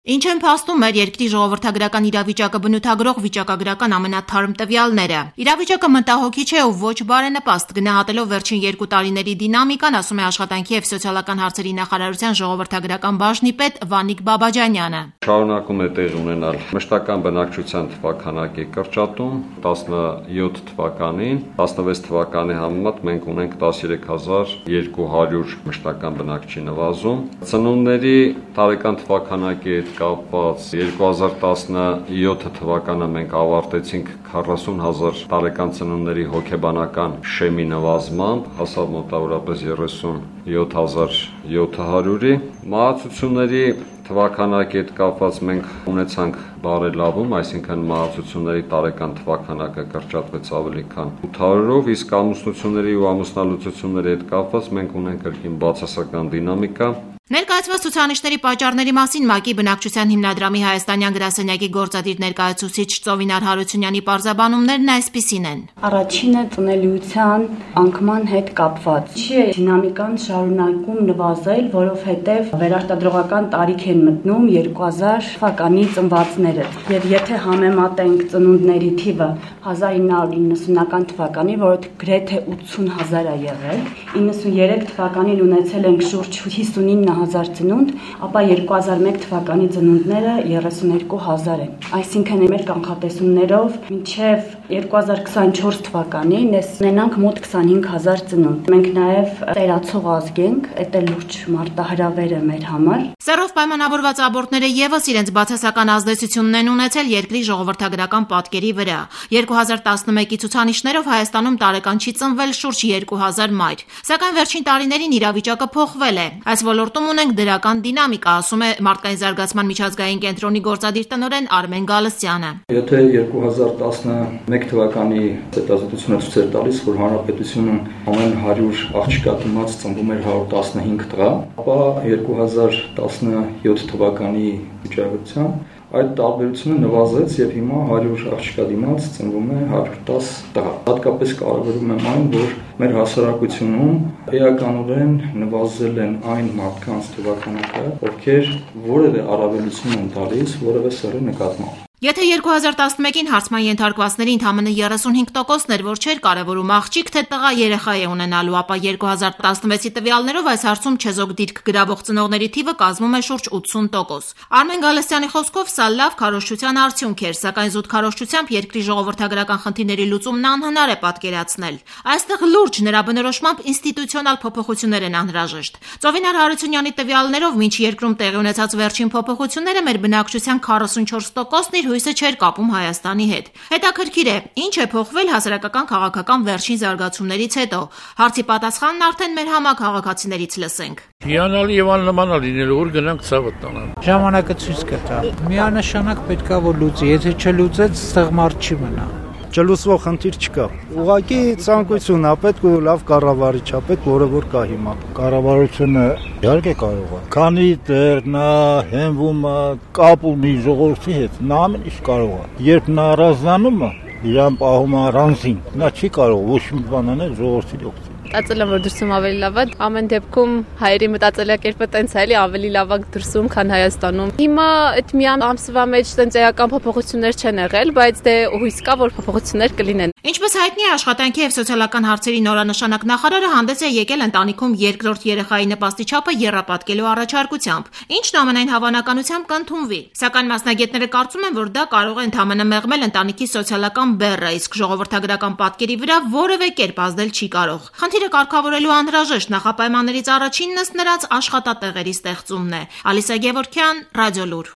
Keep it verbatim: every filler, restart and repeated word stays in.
Ինչ են փաստում մեր երկրի ժողովրդագրական իրավիճակը բնութագրող վիճակագրական ամենաթարմ տվյալները։ Իրավիճակը մտահոգիչ է ու ոչ բարենպաստ, գնահատելով վերջին երկու տարիների դինամիկան, ասում է Աշխատանքի և սոցիալական հարցերի նախարարության ժողովրդագրական բաժնի պետ Վանիկ Բաբաջանյանը։ Շարունակում է տեղի ունենալ մշտական բնակչության թվաքանակի կրճատում, տասնյոթ թվականին, տասնվեց թվականի համեմատ մենք ունենք տասներեք հազար երկու հարյուր մշտական բնակչի նվազում։ Ծնունդների տարեկան թվականակի հետ կապված երկու հազար տասնյոթ թվականը մենք ավարտեցինք քառասուն հազար տարեկան ծնունդների հոգեբանական շեմի նվազմամբ, հասավ մոտավորապես երեսունյոթ հազար յոթ հարյուրի։ Մահացությունների թվականակի հետ կապված մենք ունեցանք բարելավում, այսինքն մահացությունների տարեկան թվականակը կրճատվեց ավելի քան ութ հարյուրով, իսկ ամուսնությունների ու ամուսնալուծությունների հետ կապված մենք ունենք կրկին բացասական դինամիկա։ Ներկայացված ցուցանիշների պատճառների մասին ՄԱԿ-ի բնակչության հիմնադրամի հայաստանյան գրասենյակի գործադիր ներկայացուցիչ Ծովինար Հարությունյանի պարզաբանումներն այսպիսին են։ Առաջինը ծնելիության անկման հետ կապված։ Չի է դինամիկան շարունակում նվազել, որովհետև վերարտադրողական տարիք են մտնում երկու հազար թվականի ծնվածները։ Եվ եթե համեմատենք ծնունդների թիվը հազար ինը հարյուր իննսունական թվականի, որը գրեթե ութսուն հազար է եղել, իննսունյերեք թվականին ունեցել ենք շուրջ հիսունինը հազար ծնունդ, ապա երկու հազար մեկ թվականի ծնունդները երեսունյոթ հազար են։ Այսինքն մեր կանխատեսումներով մինչև երկու հազար քսանչորս թվականին ունենանք մոտ քսանհինգ հազար ծնունդ։ Մենք նաև ծերացող ազգ ենք, դա լուրջ մարտահրավեր է մեր համար։ Սեռով պայմանավորված աբորտները եւս իրենց բացասական ազդեցությունն են ունեցել երկրի ժողովրդագրական պատկերի վրա։ երկու հազար տասնմեկի ցուցանիշներով Հայաստանում տարեկան չի ծնվել շուրջ երկու հազար մայր։ Սակայն վերջին տարիներին իրավիճակը փոխվել է։ Այս ոլորտում ունենք դրական դինամիկա, ասում է Մարդկային զարգացման միջազգային կենտրոնի գործադիր տնօրեն Արմեն Գալստյանը։ Եթե երկու հազար տասնմեկ թվականի հետազոտությունը ցույց էր տալիս, որ հանրապետությունում ամեն հարյուր աղջկա դիմաց ծնվում էր հարյուր տասնհինգ տղա, ապա երկու հազար տասնյոթ թվականի վիճակագրությամբ այդ տարբերությունը նվազեց եւ հիմա հարյուր աղջկա դիմաց ծնվում է հարյուր տասը տղա։ Հատկապես կարևորում եմ այն, որ մեր հասարակությունում էականորեն նվազել են այն մարդկանց թվականակը, ովքեր որևէ առավելություն են տալիս որևէ սեռի նկատմամբ։ Եթե երկու հազար տասնմեկին հարցման ենթարկվածների ընդամենը երեսունհինգ տոկոսն էր, որ չէր կարևորում աղջիկ թե տղա երեխա է ունենալու, ապա երկու հազար տասնվեցի տվյալներով այս հարցում չեզոք դիրք գրավող ծնողների թիվը կազմում է շուրջ ութսուն տոկոս։ Արմեն Գալստյանի խոսքով սա լավ քարոզչության արդյունք էր, սակայն զուտ քարոզչությամբ երկրի ժողովրդագրական խնդիրների լուծումն անհնար է պատկերացնել։ Այստեղ լուրջ նրա բնորոշմամբ ինստիտուցիոնալ փոփոխություններ են անհրաժեշտ։ Ծովինար Հարությունյանի տվյալներով մինչ երկրում տեղի ունեցած վերջին փոփոխությունները մեր բնակչության քառասունչորս տոկոսն իր հույսը չէր կապում Հայաստանի հետ։ Հետաքրքիր է, ինչ է փոխվել հասարակական քաղաքական վերջին զարգացումներից հետո։ Հարցի պատասխանն արդեն մեր համաքաղաքացիներից լսենք։ Հիանալի եւ աննմանալ լինելու որ գնանք ցավը տանան։ Ժամանակը ցույց կտա։ Միանշանակ պետքա որ լուծի, եթե չլուծեց, ստեղ մարդ չի մնա։ Չլուծվող խնդիր չկա։ Ուղղակի ցանկությունն է, պետք ու լավ կառավարիչ է, պետք որը որ կա հիմա։ Կառավարությունը իհարկե կարող է։ Քանի դեռ նա հենվում է կապ ունի ժողովրդի հետ, նա ամեն ինչ կարող է։ Երբ նա առանձնանում է, իրան պահում է առանձին, նա չի կարող ոչ մի բան անել ժողովրդի օգտին։ Մտածել եմ, որ դրսում ավելի լավ է, ամեն դեպքում հայերի մտածելակերպը տենց է, էլի ավելի լավ է դրսում, քան Հայաստանում։ Հիմա այդ մի ամսվա մեջ տենց էական փոփոխություններ չեն եղել, բայց դե հույս կա, որ փոփոխություններ կլինեն։ Ինչպես հայտնի է, Աշխատանքի և սոցիալական հարցերի նորանշանակ նախարարը հանդես է եկել ընտանիքում երկրորդ երեխայի նպաստի չափը եռապատկելու առաջարկությամբ, ինչն ամենայն հավանականությամբ կընդունվի։ Սակայն մասնագետները կարծում են, որ դա կարող է ընդամենը մեղմել ընտանիքի սոցիալական բեռը, իսկ ժողովրդագրական պատկերի վրա որևէ կերպ ազդել չի կարող։ Խնդիրը կարգավորելու անհրաժեշտ նախապայմաններից առաջինն ըստ նրանց աշխատատեղերի ստեղծումն է։ Ալիսա Գևորգյան, Ռադիոլուր։